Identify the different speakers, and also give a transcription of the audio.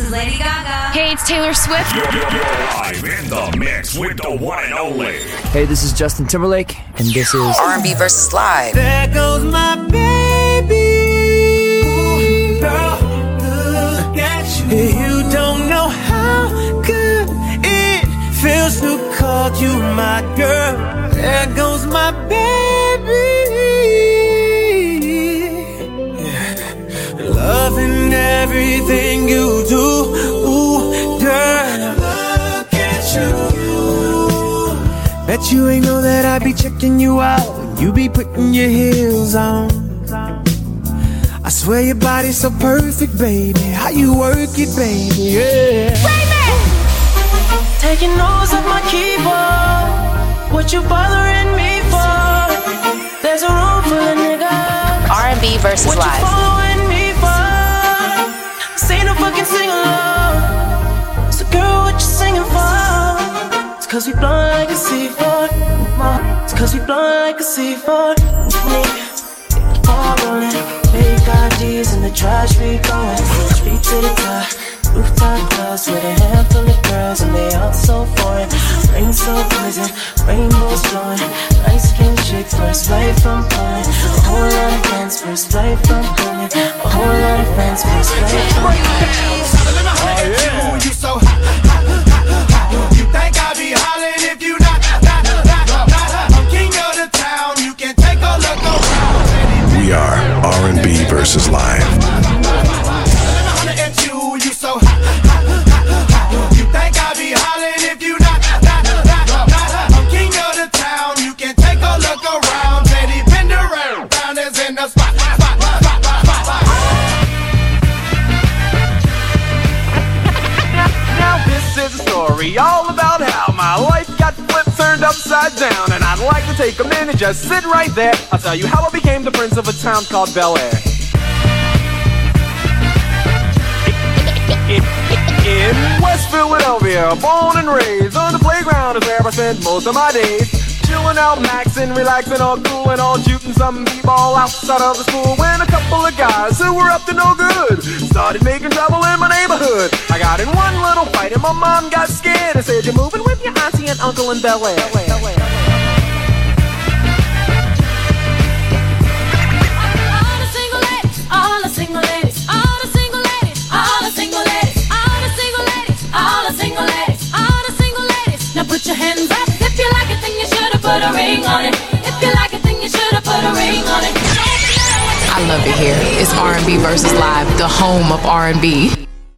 Speaker 1: is Lady Gaga.
Speaker 2: Hey, it's Taylor Swift.
Speaker 3: You're live in the mix with the one and only.
Speaker 4: Hey, this is Justin Timberlake, and this is
Speaker 5: R&B versus Live.
Speaker 6: There goes my baby. Girl, look at you. You don't know how good it feels to call you my girl. There goes my baby. Loving everything you do, ooh, girl. Look at you. Bet you ain't know that I be checking you out when you be putting your heels on. I swear your body's so perfect, baby. How you work it, baby, yeah.
Speaker 7: Taking notes off my keyboard. What you bothering me for? There's a room full of niggas.
Speaker 5: R&B versus
Speaker 7: What
Speaker 5: Live.
Speaker 7: you following me for? Say no fucking sing along. So girl, what you singing for? It's cause we blowin' like a C4. It's cause we blowin' like a C4. All rolling, big IDs in the trash we going. Street to the top, rooftop clubs with a handful of girls and they all so foreign. Rain so poison, rainbows blowing. Light skin chick, first flight from Poland. A whole lot of friends, first flight from Poland. A whole lot of friends, first flight from Poland.
Speaker 6: You so hot, you think I be hollering if you not. I'm king of the town, you can take a look around.
Speaker 8: We are R&B versus Live.
Speaker 6: At you, you so hot. You think I be hollering if you not. I'm king of the town, you can take a look around. Teddy Penderell, round is in the spot.
Speaker 9: Now this is a story all about how my life got flipped, turned upside down. And I'd like to take a minute, just sit right there. I'll tell you how I became the prince of a town called Bel Air. In West Philadelphia, born and raised, on the playground is where I spent most of my days. Chilling out, maxing, relaxing, all cool and all shooting some b-ball outside of the school. When a couple of guys who were up to no good started making trouble in my neighborhood. I got in one little fight and my mom got scared and said, "You're moving with your auntie and uncle in Bel Air."
Speaker 7: All the single ladies, all the single ladies, all the single ladies, all the single ladies, all the single ladies, all the single ladies. Now put your hands up. If you like it, then you should've put a ring on it. If you like it, then you should've put a ring on it.
Speaker 5: I love it here. It's R&B versus Live, the home of R&B.